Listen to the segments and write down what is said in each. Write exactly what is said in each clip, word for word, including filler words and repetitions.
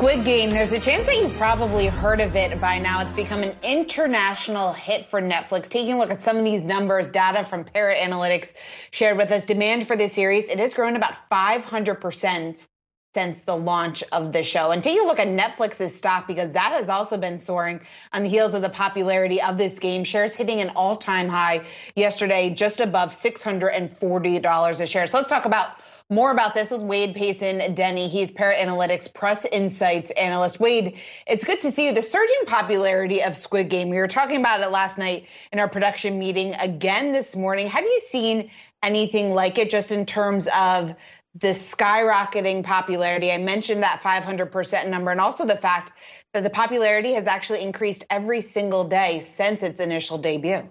Squid Game, there's a chance that you've probably heard of it by now. It's become an international hit for Netflix. Taking a look at some of these numbers, data from Parrot Analytics shared with us, demand for this series, it has grown about five hundred percent since the launch of the show. And take a look at Netflix's stock, because that has also been soaring on the heels of the popularity of this game. Shares hitting an all-time high yesterday, just above six hundred forty dollars a share. So let's talk about more about this with Wade Payson-Denny. He's Parrot Analytics Press Insights analyst. Wade, it's good to see you. The surging popularity of Squid Game, we were talking about it last night in our production meeting again this morning. Have you seen anything like it just in terms of the skyrocketing popularity? I mentioned that five hundred percent number, and also the fact that the popularity has actually increased every single day since its initial debut.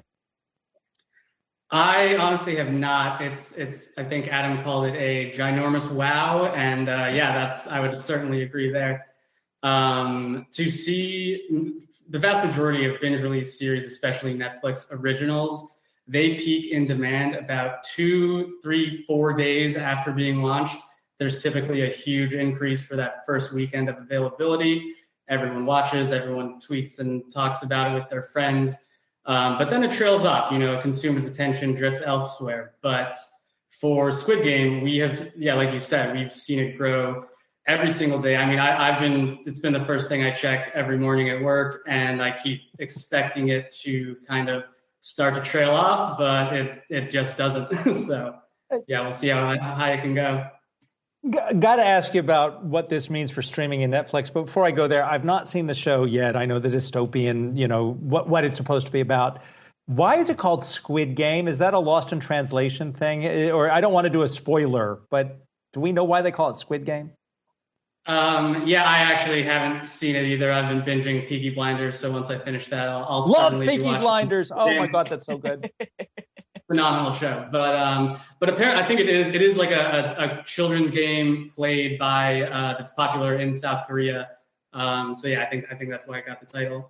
I honestly have not. It's, it's. I think Adam called it a ginormous wow, and uh, yeah, that's. I would certainly agree there. Um, to see the vast majority of binge-release series, especially Netflix originals, they peak in demand about two, three, four days after being launched. There's typically a huge increase for that first weekend of availability. Everyone watches, everyone tweets and talks about it with their friends. Um, but then it trails off, you know, consumers' attention drifts elsewhere. But for Squid Game, we have, yeah, like you said, we've seen it grow every single day. I mean, I, I've been, it's been the first thing I check every morning at work, and I keep expecting it to kind of start to trail off, but it, it just doesn't. So, yeah, we'll see how high it can go. Got to ask you about what this means for streaming and Netflix. But before I go there, I've not seen the show yet. I know the dystopian, you know, what, what it's supposed to be about. Why is it called Squid Game? Is that a lost in translation thing? Or I don't want to do a spoiler, but do we know why they call it Squid Game? Um, yeah, I actually haven't seen it either. I've been binging Peaky Blinders, so once I finish that, I'll, I'll love Peaky Blinders. Oh my God, that's so good. Phenomenal show, but um, but apparently I think it is it is like a, a, a children's game played by uh, that's popular in South Korea. Um, so yeah, I think I think that's why it got the title.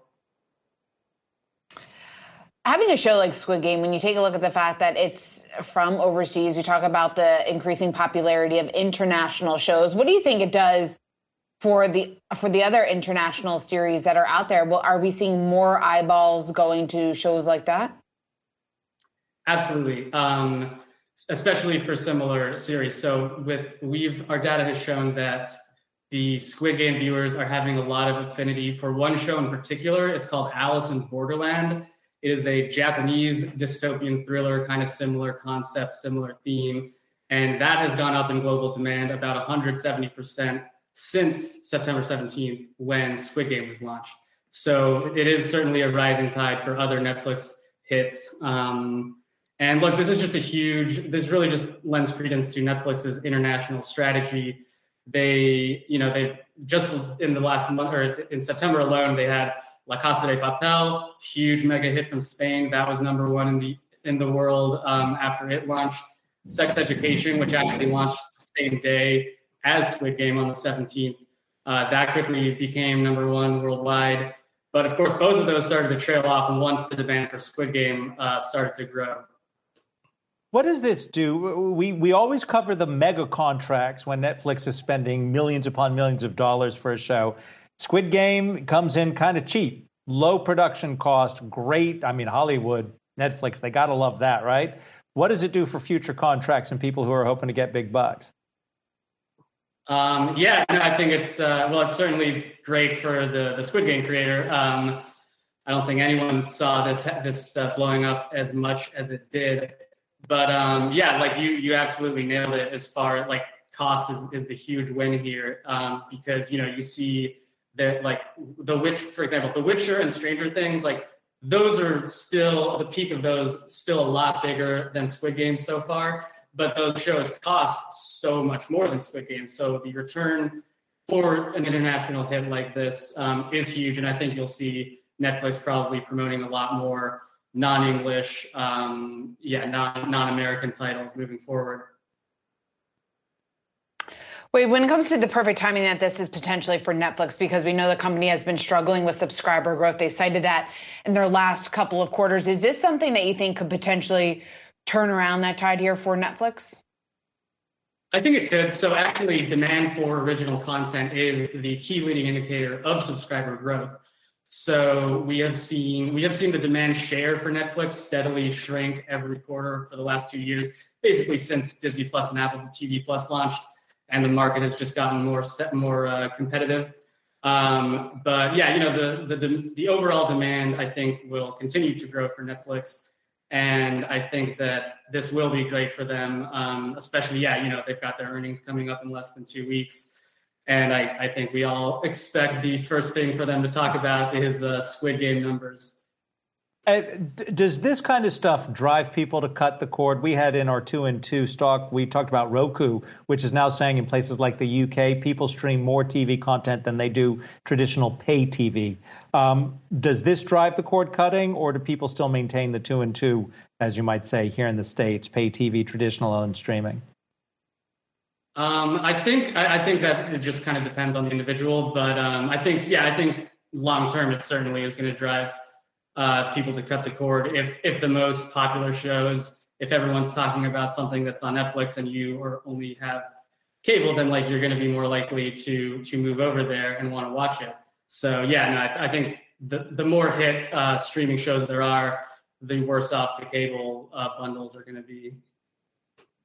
Having a show like Squid Game, when you take a look at the fact that it's from overseas, we talk about the increasing popularity of international shows. What do you think it does for the for the other international series that are out there? Well, are we seeing more eyeballs going to shows like that? Absolutely, um, especially for similar series. So with we've our data has shown that the Squid Game viewers are having a lot of affinity for one show in particular. It's called Alice in Borderland. It is a Japanese dystopian thriller, kind of similar concept, similar theme, and that has gone up in global demand about one hundred seventy percent since September seventeenth, when Squid Game was launched. So it is certainly a rising tide for other Netflix hits. Um, And look, this is just a huge, this really just lends credence to Netflix's international strategy. They, you know, they've just in the last month, or in September alone, they had La Casa de Papel, huge mega hit from Spain. That was number one in the in the world um, after it launched. Sex Education, which actually launched the same day as Squid Game on the seventeenth. Uh, that quickly became number one worldwide. But of course, both of those started to trail off, and once the demand for Squid Game uh, started to grow. What does this do? We we always cover the mega contracts when Netflix is spending millions upon millions of dollars for a show. Squid Game comes in kind of cheap, low production cost, great. I mean, Hollywood, Netflix, they got to love that, right? What does it do for future contracts and people who are hoping to get big bucks? Um, yeah, I think it's, uh, well, it's certainly great for the, the Squid Game creator. Um, I don't think anyone saw this this uh, blowing up as much as it did. But um, yeah, like you, you absolutely nailed it as far as like cost is, is the huge win here um, because, you know, you see that like The Witch, for example, The Witcher and Stranger Things, like those are still, the peak of those still a lot bigger than Squid Game so far, but those shows cost so much more than Squid Game. So the return for an international hit like this um, is huge. And I think you'll see Netflix probably promoting a lot more non-English, um, yeah, non, non-American titles moving forward. Wait, when it comes to the perfect timing that this is potentially for Netflix, because we know the company has been struggling with subscriber growth, they cited that in their last couple of quarters. Is this something that you think could potentially turn around that tide here for Netflix? I think it could. So actually, demand for original content is the key leading indicator of subscriber growth. So we have seen we have seen the demand share for Netflix steadily shrink every quarter for the last two years, basically since Disney Plus and Apple T V Plus launched, and the market has just gotten more set, more uh, competitive. Um, but yeah, you know, the the the overall demand I think will continue to grow for Netflix. And I think that this will be great for them, um, especially, yeah, you know, they've got their earnings coming up in less than two weeks. And I, I think we all expect the first thing for them to talk about is uh, Squid Game numbers. Uh, does this kind of stuff drive people to cut the cord? We had in our two and two stock, we talked about Roku, which is now saying in places like the U K, people stream more T V content than they do traditional pay T V. Um, does this drive the cord cutting, or do people still maintain the two and two, as you might say, here in the States, pay T V, traditional and streaming? Um, I think I, I think that it just kind of depends on the individual, but um, I think yeah, I think long term it certainly is going to drive uh, people to cut the cord. If if the most popular shows, if everyone's talking about something that's on Netflix and you or only have cable, then like you're going to be more likely to to move over there and want to watch it. So yeah, no, I, I think the the more hit uh, streaming shows there are, the worse off the cable uh, bundles are going to be.